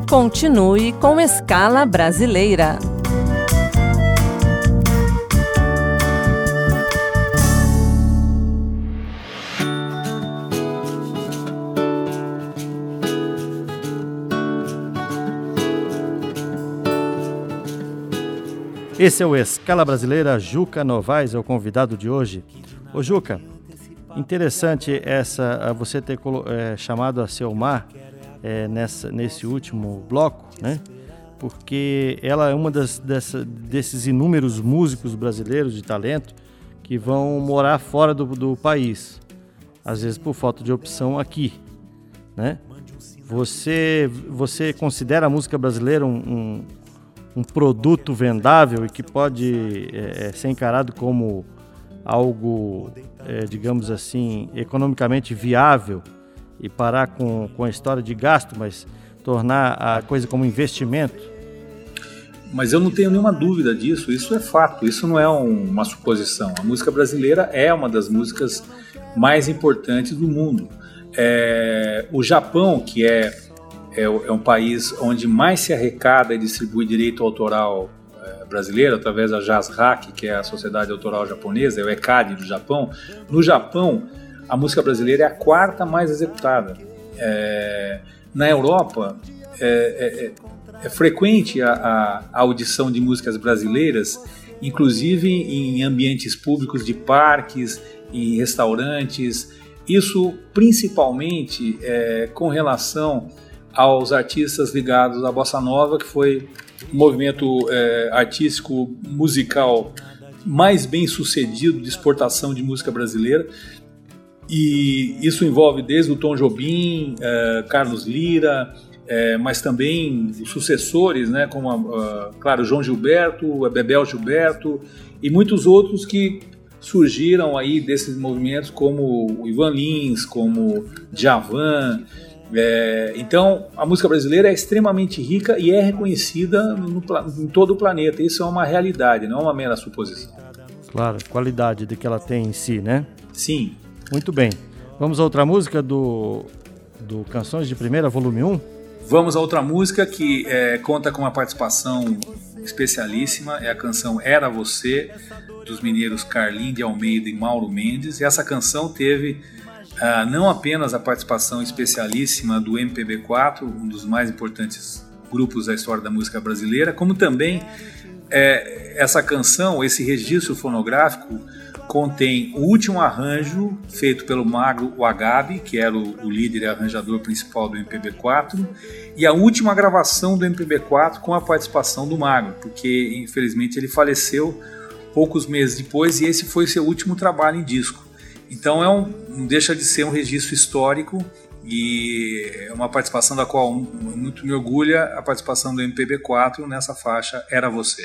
Continue com Escala Brasileira. Esse é o Escala Brasileira. Juca Novaes é o convidado de hoje. Ô Juca, interessante você ter chamado a Selmar nesse último bloco, né? Porque ela é uma desses inúmeros músicos brasileiros de talento que vão morar fora do país, às vezes por falta de opção aqui, né? Você considera a música brasileira um produto vendável e que pode ser encarado como algo, digamos assim, economicamente viável e parar com a história de gasto, mas tornar a coisa como investimento? Mas eu não tenho nenhuma dúvida disso, isso é fato, isso não é uma suposição. A música brasileira é uma das músicas mais importantes do mundo. O Japão, que é um país onde mais se arrecada e distribui direito autoral brasileiro, através da JASRAC, que é a Sociedade Autoral Japonesa, é o ECAD do Japão. No Japão, a música brasileira é a quarta mais executada. Na Europa, é frequente a audição de músicas brasileiras, inclusive em ambientes públicos de parques, em restaurantes. Isso principalmente com relação aos artistas ligados à Bossa Nova, que foi o movimento artístico musical mais bem sucedido de exportação de música brasileira. E isso envolve desde o Tom Jobim, Carlos Lira, mas também os sucessores, né, como claro, João Gilberto, Bebel Gilberto e muitos outros que surgiram aí desses movimentos, como o Ivan Lins, como Djavan. Então a música brasileira é extremamente rica e é reconhecida em todo o planeta. Isso é uma realidade, não é uma mera suposição. Claro, qualidade de que ela tem em si, né? Sim. Muito bem. Vamos a outra música do Canções de Primeira, volume 1? Vamos a outra música que conta com uma participação especialíssima. É a canção Era Você, dos mineiros Carlim de Almeida e Mauro Mendes. E essa canção teve não apenas a participação especialíssima do MPB4, um dos mais importantes grupos da história da música brasileira, como também essa canção, esse registro fonográfico, contém o último arranjo feito pelo Magro Wagabe, que era o líder e arranjador principal do MPB4, e a última gravação do MPB4 com a participação do Magro, porque infelizmente ele faleceu poucos meses depois e esse foi seu último trabalho em disco. Então não deixa de ser um registro histórico e é uma participação da qual muito me orgulha, a participação do MPB4 nessa faixa Era Você.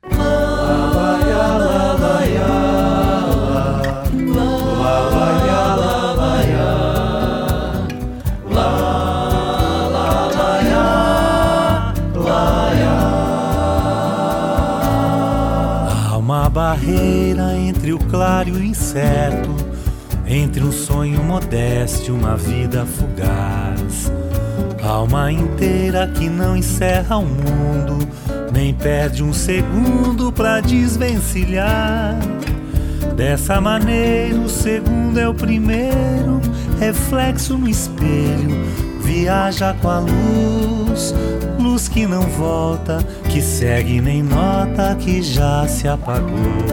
Há uma barreira entre o claro e o incerto, entre um sonho modesto e uma vida fugaz. Alma inteira que não encerra o mundo, nem perde um segundo pra desvencilhar. Dessa maneira o segundo é o primeiro, reflexo no espelho, viaja com a luz, luz que não volta, que segue nem nota, que já se apagou.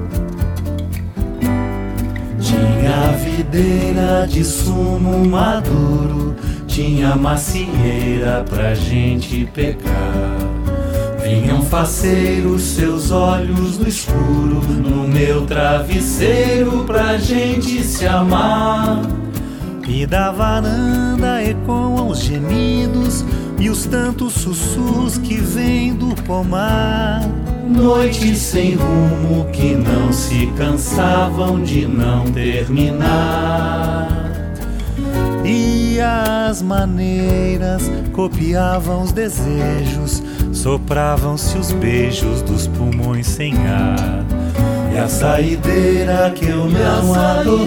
Tinha videira de sumo maduro, tinha macieira pra gente pegar. Vinham faceiros seus olhos no escuro, no meu travesseiro pra gente se amar. E da varanda ecoam os gemidos e os tantos sussurros que vêm do pomar. Noites sem rumo que não se cansavam de não terminar. E as maneiras copiavam os desejos, sopravam-se os beijos dos pulmões sem ar. E a saideira que eu não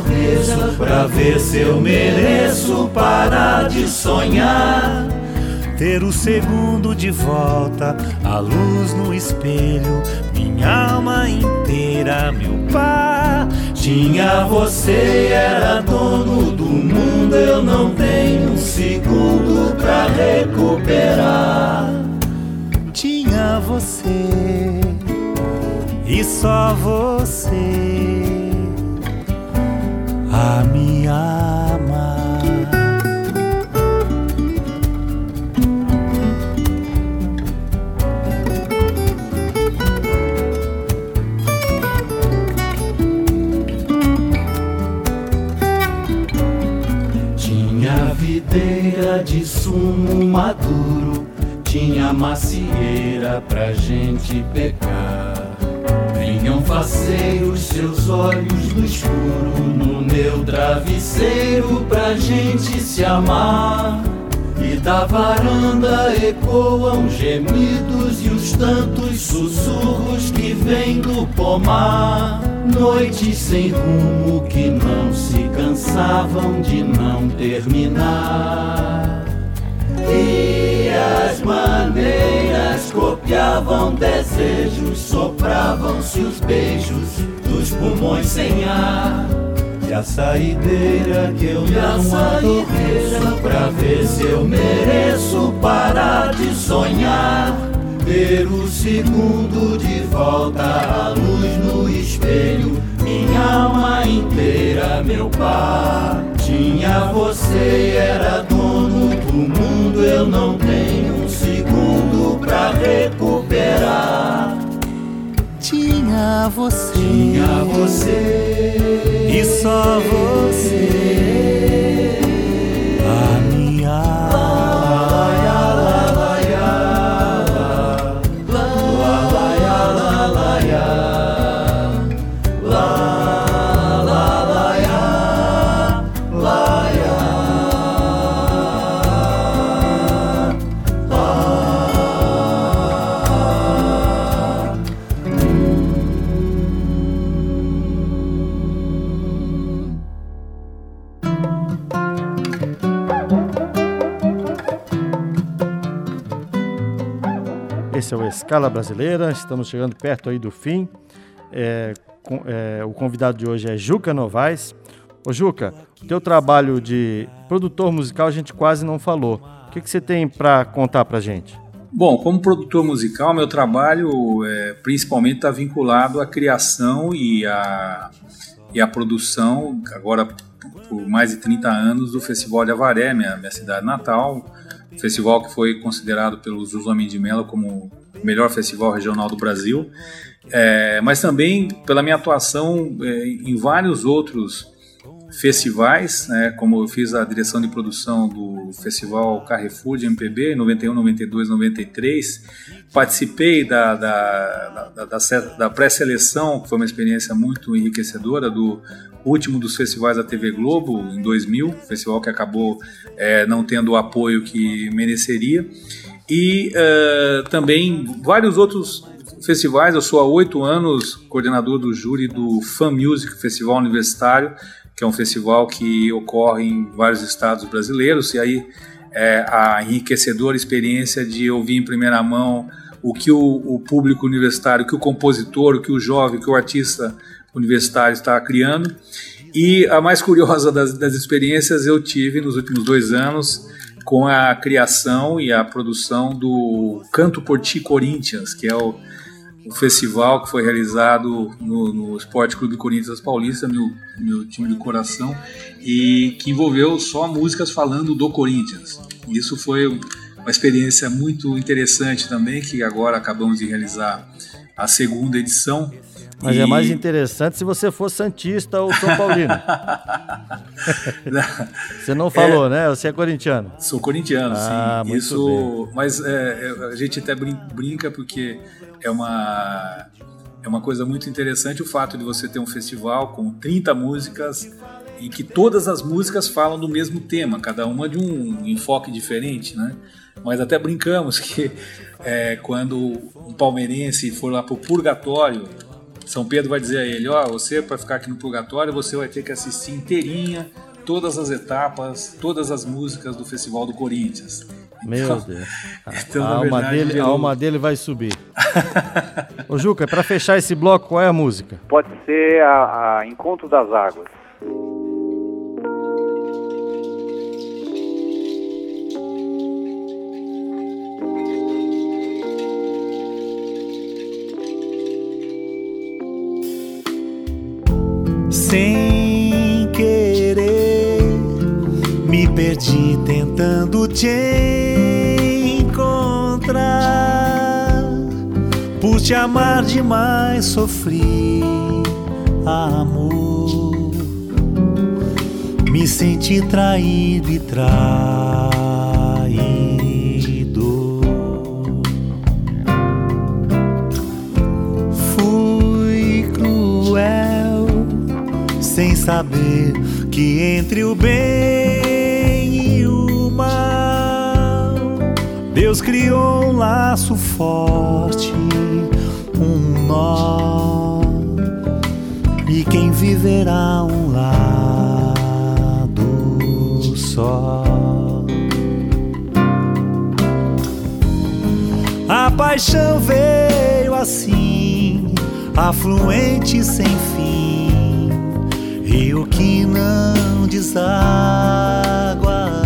adormeço, pra ver se eu mereço parar de sonhar. ter o segundo de volta, a luz no espelho, minha alma inteira, meu par. Tinha você, era dono do mundo, eu não tenho um segundo pra recuperar. Tinha você, e só você, a me amar. Videira de sumo maduro, tinha macieira pra gente pecar. Vinham faceiros seus olhos no escuro, no meu travesseiro pra gente se amar. E da varanda ecoam gemidos e os tantos sussurros que vêm do pomar. Noites sem rumo que não se cansavam de não terminar. E as maneiras copiavam desejos, sopravam-se os beijos dos pulmões sem ar. E a saideira que eu não adormeço pra ver se eu mereço parar de sonhar. Ter o segundo de volta, a luz no espelho, minha alma inteira, meu par. Tinha você, era dono do mundo, eu não tenho um segundo pra recuperar. Tinha você, e só você, a minha. Esse é o Escala Brasileira, estamos chegando perto aí do fim. O convidado de hoje é Juca Novaes. Ô Juca, o teu trabalho de produtor musical a gente quase não falou. O que você tem para contar pra gente? Bom, como produtor musical, meu trabalho principalmente está vinculado à criação e à produção, agora por mais de 30 anos, do Festival de Avaré, minha cidade natal. Festival que foi considerado pelos Homens de Melo como o melhor festival regional do Brasil, mas também pela minha atuação em vários outros festivais, como eu fiz a direção de produção do Festival Carrefour de MPB em 91, 92, 93, participei da pré-seleção, que foi uma experiência muito enriquecedora, do último dos festivais da TV Globo, em 2000, festival que acabou não tendo o apoio que mereceria, e também vários outros festivais. Eu sou há 8 anos coordenador do júri do Fan Music Festival Universitário, que é um festival que ocorre em vários estados brasileiros, e aí a enriquecedora experiência de ouvir em primeira mão o que o público universitário, o que o compositor, o que o jovem, o que o artista universitário está criando. E a mais curiosa das experiências eu tive nos últimos 2 anos com a criação e a produção do Canto por Ti Corinthians, que é o festival que foi realizado no Esporte Clube Corinthians Paulista, meu time do coração, e que envolveu só músicas falando do Corinthians. Isso foi uma experiência muito interessante também, que agora acabamos de realizar a 2ª edição. Mas é mais interessante se você for santista ou São Paulino. Você não falou, né? Você é corintiano. Sou corintiano, sim. Muito Isso, bem. Mas a gente até brinca porque é uma coisa muito interessante o fato de você ter um festival com 30 músicas em que todas as músicas falam do mesmo tema, cada uma de um enfoque diferente, né? Mas até brincamos que quando um palmeirense for lá pro Purgatório, São Pedro vai dizer a ele: você, para ficar aqui no Purgatório, você vai ter que assistir inteirinha todas as etapas, todas as músicas do Festival do Corinthians. Meu Deus. Então, a alma dele vai subir. Ô Juca, para fechar esse bloco, qual é a música? Pode ser a Encontro das Águas. Sem querer, me perdi tentando te encontrar. Por te amar demais sofri, amor. Me senti traído e traído. Fui cruel, sem saber que entre o bem e o mal, Deus criou um laço forte, um nó, e quem viverá um lado só. A paixão veio assim, afluente sem fim, rio que não deságua.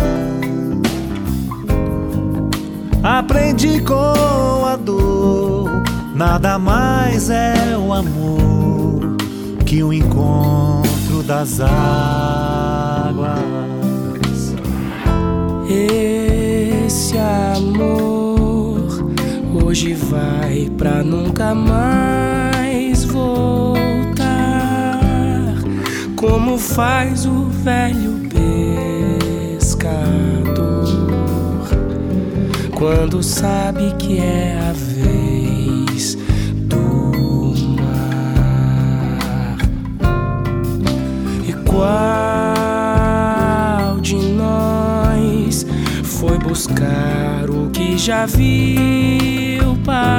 Aprendi com a dor, nada mais é o amor que o encontro das águas. Esse amor hoje vai pra nunca mais voltar, como faz o velho pescador quando sabe que é a vez do mar. E qual de nós foi buscar o que já viu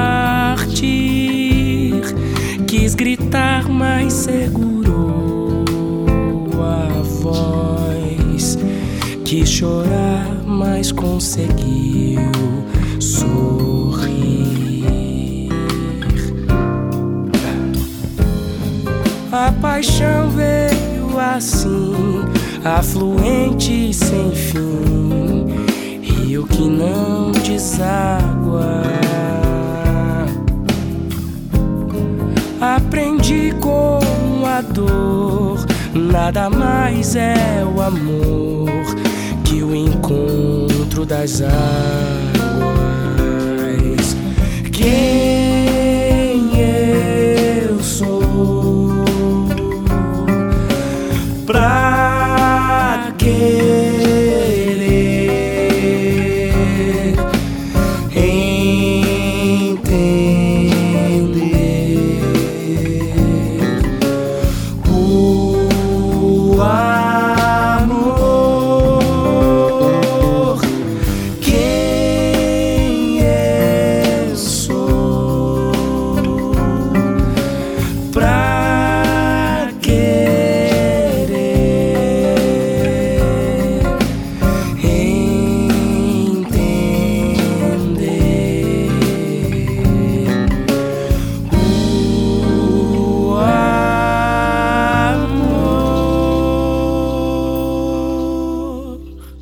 partir? Quis gritar, mas segurou a voz. Quis chorar, mas conseguiu sorrir. A paixão veio assim, afluente sem fim, rio que não deságua. Aprendi com a dor, nada mais é o amor que o encontro das águas. Quem eu sou pra querer entender o amor? Quem eu sou pra querer entender o amor?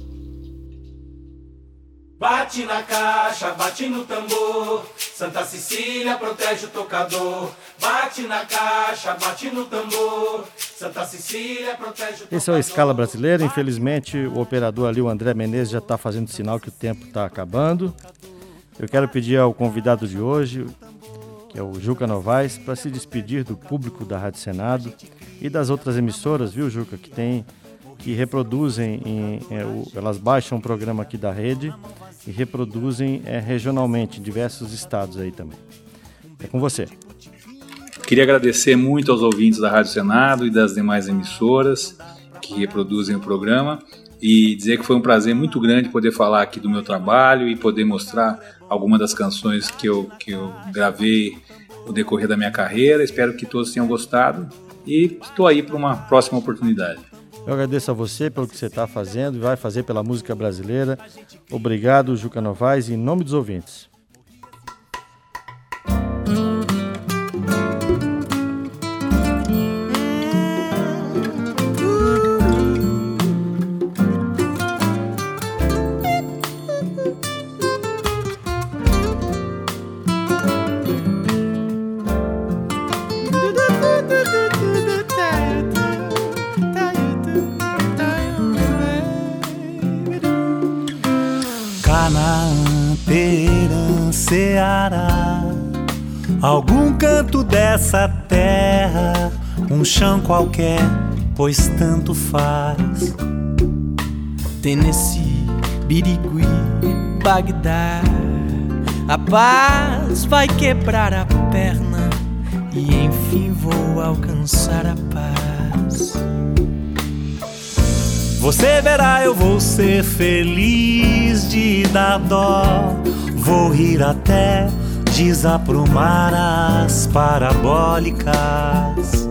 Bate na caixa, bate no tambor, Santa Cecília protege o tocador. Bate na caixa, bate no tambor, Santa Cecília protege o tocador. Esse é o Escala Brasileira. Infelizmente, o operador ali, o André Menezes, já está fazendo sinal que o tempo está acabando. Eu quero pedir ao convidado de hoje, que é o Juca Novaes, para se despedir do público da Rádio Senado e das outras emissoras, viu, Juca, que reproduzem, elas baixam o programa aqui da rede e reproduzem regionalmente em diversos estados aí também. É com você. Queria agradecer muito aos ouvintes da Rádio Senado e das demais emissoras que reproduzem o programa e dizer que foi um prazer muito grande poder falar aqui do meu trabalho e poder mostrar algumas das canções que eu gravei no decorrer da minha carreira. Espero que todos tenham gostado e estou aí para uma próxima oportunidade. Eu agradeço a você pelo que você está fazendo e vai fazer pela música brasileira. Obrigado, Juca Novaes, em nome dos ouvintes. Ceará, algum canto dessa terra, um chão qualquer, pois tanto faz. Tennessee, Birigui, Bagdá, a paz vai quebrar a perna e enfim vou alcançar a paz. Você verá, eu vou ser feliz de dar dó. Vou rir até desaprumar as parabólicas.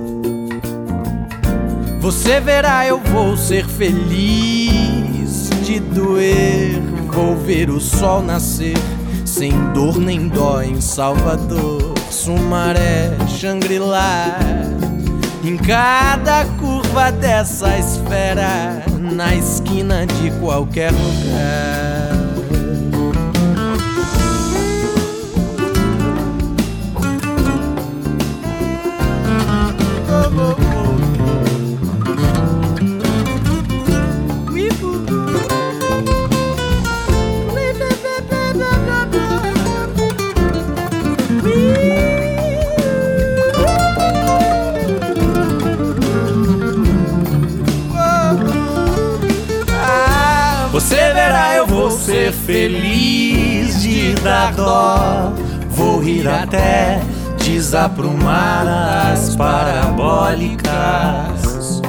Você verá, eu vou ser feliz de doer. Vou ver o sol nascer sem dor nem dó em Salvador, Sumaré, Xangri-Lá. Em cada curva dessa esfera, na esquina de qualquer lugar. Você verá, eu vou ser feliz de dar dó. Vou rir até desaprumar as parabólicas.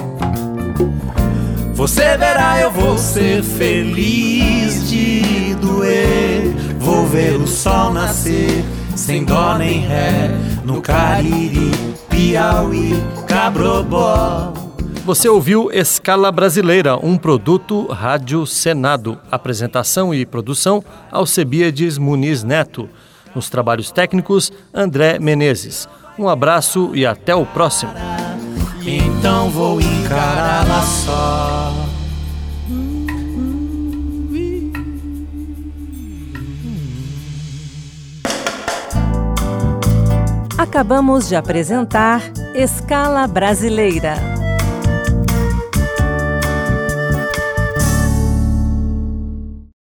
Você verá, eu vou ser feliz de doer. Vou ver o sol nascer sem dó nem ré no Cariri, Piauí, Cabrobó. Você ouviu Escala Brasileira, um produto Rádio Senado. Apresentação e produção, Alcebiades Muniz Neto. Nos trabalhos técnicos, André Menezes. Um abraço e até o próximo. Então vou encará-la só. Acabamos de apresentar Escala Brasileira.